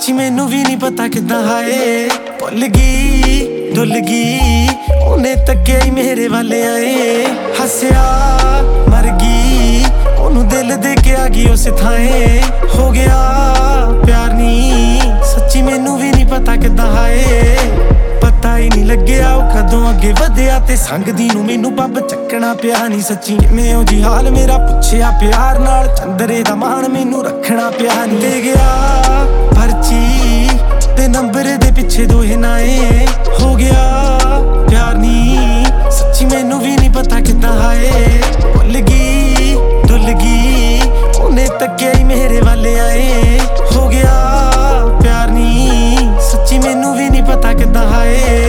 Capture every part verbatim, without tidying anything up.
ਸੱਚੀ ਮੈਨੂੰ ਵੀ ਨਹੀਂ ਪਤਾ ਕਿੱਦਾਂ ਹਾਏ ਭੁੱਲ ਗਈ ਡੁੱਲ ਗਈ ਉਹਨੇ ਤੱਕਿਆ ਹੀ ਮੇਰੇ ਵੱਲ ਆਏ ਹੱਸਿਆ ਮਰ ਗਈ ਉਹਨੂੰ ਦਿਲ ਦੇ ਕੇ ਆ ਗਈ ਉਸ ਥਾਂ ਹੋ ਗਿਆ ਪਿਆਰ ਨੀ ਸੱਚੀ ਮੈਨੂੰ ਵੀ ਨਹੀਂ ਪਤਾ ਕਿੱਦਾਂ ਹਾਏ ਪਤਾ ਹੀ ਨਹੀਂ ਲੱਗਿਆ ਉਹ ਕਦੋਂ ਅੱਗੇ ਵਧਿਆ ਤੇ ਸੰਗਦੀ ਨੂੰ ਮੈਨੂੰ ਬੱਬ ਚੱਕਣਾ ਪਿਆ ਨਹੀਂ ਸੱਚੀ ਕਿਵੇਂ ਉਹ ਜੀ ਹਾਲ ਮੇਰਾ ਪੁੱਛਿਆ ਪਿਆਰ ਨਾਲ ਚੰਦਰੇ ਦਾ ਮਾਣ ਮੈਨੂੰ ਰੱਖਣਾ ਪਿਆ ਨਹੀਂ ਦੇ ਗਿਆ ਪਰਚੀ ਤੇ ਨੰਬਰ ਦੇ ਪਿੱਛੇ ਦੋਹੇ ਨਾਏ ਹੋ ਗਿਆ ਪਿਆਰ ਨੀ ਸੱਚੀ ਮੈਨੂੰ ਵੀ ਨਹੀਂ ਪਤਾ ਕਿੱਦਾਂ ਹਾਏ ਭੁੱਲ ਗਈ ਡੁੱਲ ਗਈ ਉਹਨੇ ਤੱਕਿਆ ਹੀ ਮੇਰੇ ਵੱਲ ਆਏ ਹੋ ਗਿਆ ਪਿਆਰ ਨੀ ਸੱਚੀ ਮੈਨੂੰ ਵੀ ਨਹੀਂ ਪਤਾ ਕਿੱਦਾਂ ਹਾਏ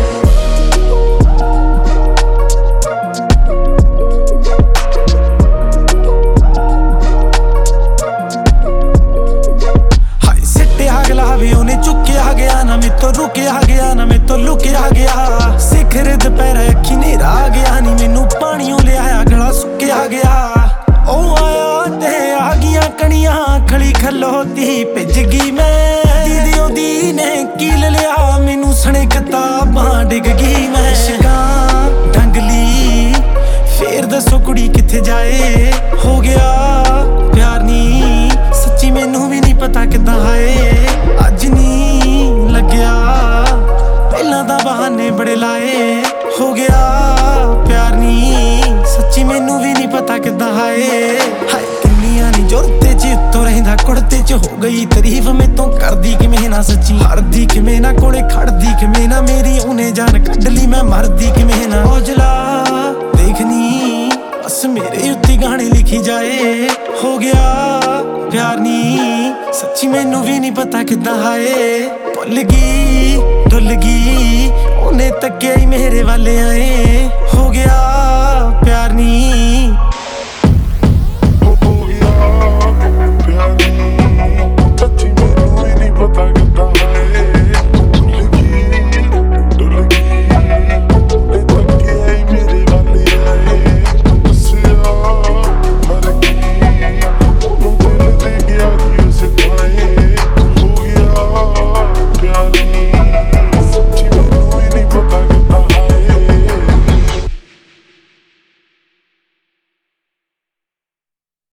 ਉਹਨੇ ਚੁੱਕਿਆ ਗਿਆ ਨਾ ਮੇਤੋਂ ਰੁਕਿਆ ਗਿਆ ਨਾ ਮੇਤੋਂ ਲੁਕਿਆ ਗਿਆ ਸਿਖਰ ਦੁਪਹਿਰ ਅੱਖੀ ਨੇਰਾ ਆ ਗਿਆ ਨੀ ਮੈਨੂੰ ਪਾਣੀਓ ਲਿਆਇਆ ਗਲਾ ਸੁੱਕਿਆ ਗਿਆ ਉਹ ਆਇਆ ਤੇ ਆ ਗਈਆਂ ਕਣੀਆਂ ਖਲੀ ਖਲੋਤੀ ਭਿੱਜ ਗਈ ਮੈਂ ਦੀਦੀ ਉਹਦੀ ਨੇ ਕੀਲ ਲਿਆ ਮੈਨੂੰ ਸਣੇ ਕਿਤਾਬਾਂ ਡਿੱਗ ਗਈ ਮੈਂ ਇਸ਼ਕਾਂ ਡੰਗਲੀ ਫੇਰ ਦੱਸੋ ਕੁੜੀ ਕਿੱਥੇ ਜਾਏ ਹੋ ਗਿਆ ਪਿਆਰ ਨੀ ਸੱਚੀ ਮੈਨੂੰ ਵੀ ਨਹੀਂ ਪਤਾ ਕਿੱਦਾਂ ਹਾਏ ਅੱਜ ਨੀ ਲੱਗਿਆ ਪਹਿਲਾਂ ਤਾਂ ਬਹਾਨੇ ਬੜੇ ਲਾਏ ਹੋ ਗਿਆ ਪਿਆਰ ਨੀ ਸੱਚੀ ਮੈਨੂੰ ਵੀ ਨਹੀਂ ਪਤਾ ਕਿੱਦਾਂ ਹਾਏ ਹਾਏ ਕਿੰਨੀਆਂ ਨੀ ਜੁਰਤੇ ਚ ਉੱਤੋਂ ਰਹਿੰਦਾ ਕੁੜਤੇ ਚ ਹੋ ਗਈ ਤਾਰੀਫ ਮੈਤੋਂ ਕਰਦੀ ਕਿਵੇਂ ਨਾ ਸੱਚੀ ਹਰਦੀ ਕਿਵੇਂ ਨਾ ਕੋਲੇ ਖੜਦੀ ਕਿਵੇਂ ਨਾ ਮੇਰੀ ਉਹਨੇ ਜਾਨ ਕੱਢ ਲਈ ਮੈਂ ਮਰਦੀ ਕਿਵੇਂ ਨਾ ਔਜਲਾ ਦੇਖਨੀ ਬਸ ਮੇਰੇ ਉੱਤੇ ਗਾਣੇ ਲਿਖੀ ਜਾਏ ਹੋ ਗਿਆ ਪਿਆਰ ਨੀ ਸੱਚੀ ਮੈਨੂੰ ਵੀ ਨਹੀਂ ਪਤਾ ਕਿੱਦਾਂ ਹਾਏ ਭੁੱਲ ਗਈ ਡੁੱਲ ਗਈ ਉਹਨੇ ਤੱਕਿਆ ਹੀ ਮੇਰੇ ਵੱਲ ਆਏ ਹੋ ਗਿਆ ਪਿਆਰ ਨੀ